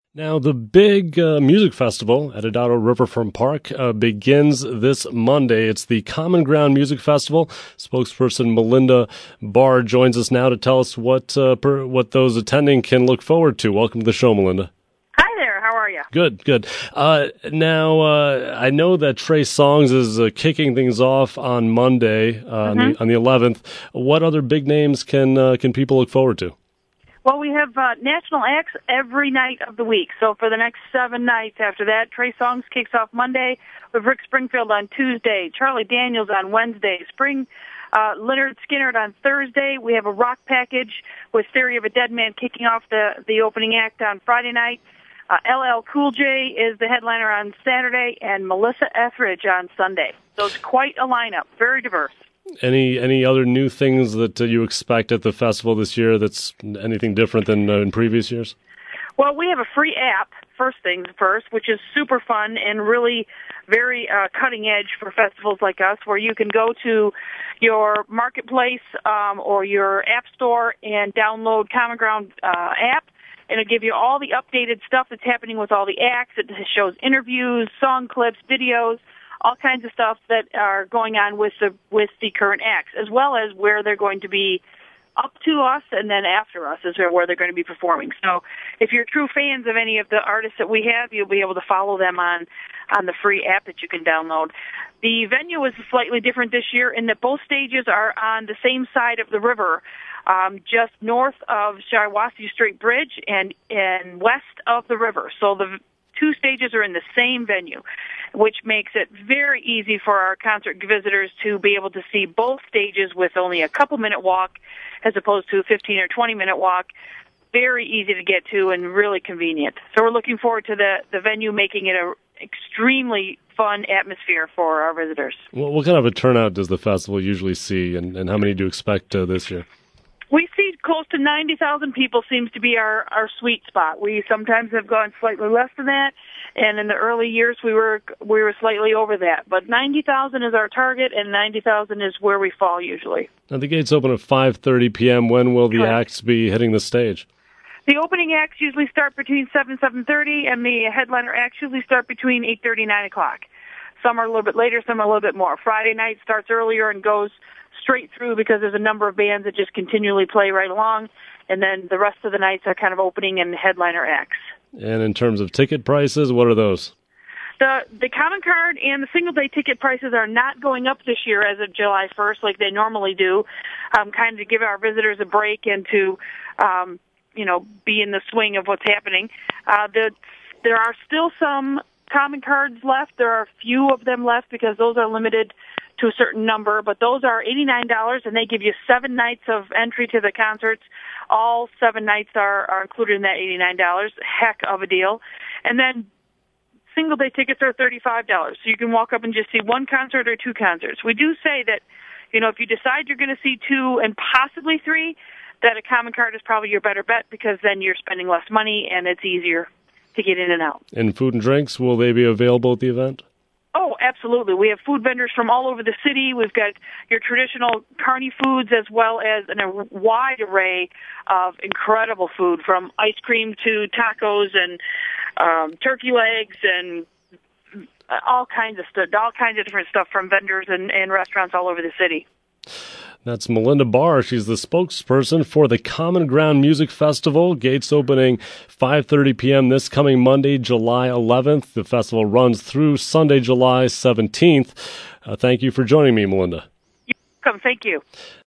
Now, the big music festival at Adado Riverfront Park begins this Monday. It's the Common Ground Music Festival. Spokesperson Melinda Barr joins us now to tell us what those attending can look forward to. Welcome to the show, Melinda. Hi there. How are you? Good. Now, I know that Trey Songz is kicking things off on Monday, on the 11th. What other big names can people look forward to? Well, we have national acts every night of the week. So for the next 7 nights after that, Trey Songz kicks off Monday. We have Rick Springfield on Tuesday, Charlie Daniels on Wednesday, Lynyrd Skynyrd on Thursday. We have a rock package with Theory of a Dead Man kicking off the opening act on Friday night. LL Cool J is the headliner on Saturday, and Melissa Etheridge on Sunday. So it's quite a lineup, very diverse. Any other new things that you expect at the festival this year that's anything different than in previous years? Well, we have a free app, first things first, which is super fun and really very cutting edge for festivals like us, where you can go to your marketplace or your app store and download Common Ground app, and it'll give you all the updated stuff that's happening with all the acts. It shows interviews, song clips, videos, all kinds of stuff that are going on with the current acts, as well as where they're going to be up to us and then after us is where they're going to be performing. So if you're true fans of any of the artists that we have, you'll be able to follow them on the free app that you can download. The venue is slightly different this year in that both stages are on the same side of the river, just north of Shiawassee Strait Bridge and west of the river. So the 2 stages are in the same venue, which makes it very easy for our concert visitors to be able to see both stages with only a couple-minute walk as opposed to a 15 or 20-minute walk. Very easy to get to and really convenient. So we're looking forward to the venue making it an extremely fun atmosphere for our visitors. Well, what kind of a turnout does the festival usually see, and how many do you expect this year? We see close to 90,000 people seems to be our sweet spot. We sometimes have gone slightly less than that, and in the early years we were slightly over that. But 90,000 is our target, and 90,000 is where we fall usually. Now, the gates open at 5:30 p.m. When will the Correct. acts be hitting the stage? The opening acts usually start between 7 and 7:30, and the headliner acts usually start between 8:30 and 9 o'clock. Some are a little bit later, some are a little bit more. Friday night starts earlier and goes straight through because there's a number of bands that just continually play right along, and then the rest of the nights are kind of opening and headliner acts. And in terms of ticket prices, what are those? The Common Card and the single-day ticket prices are not going up this year as of July 1st like they normally do, kind of to give our visitors a break and to, be in the swing of what's happening. There are still some Common Cards left. There are a few of them left because those are limited to a certain number, but those are $89, and they give you 7 nights of entry to the concerts. All 7 nights are included in that $89. Heck of a deal. And then single-day tickets are $35, so you can walk up and just see 1 concert or 2 concerts. We do say that, if you decide you're going to see 2 and possibly 3, that a Common Card is probably your better bet because then you're spending less money and it's easier to get in and out. And food and drinks, will they be available at the event? Oh, absolutely. We have food vendors from all over the city. We've got your traditional carny foods as well as a wide array of incredible food, from ice cream to tacos and turkey legs and all kinds of stuff, all kinds of different stuff from vendors and restaurants all over the city. That's Melinda Barr. She's the spokesperson for the Common Ground Music Festival. Gates opening 5:30 p.m. this coming Monday, July 11th. The festival runs through Sunday, July 17th. Thank you for joining me, Melinda. You're welcome. Thank you.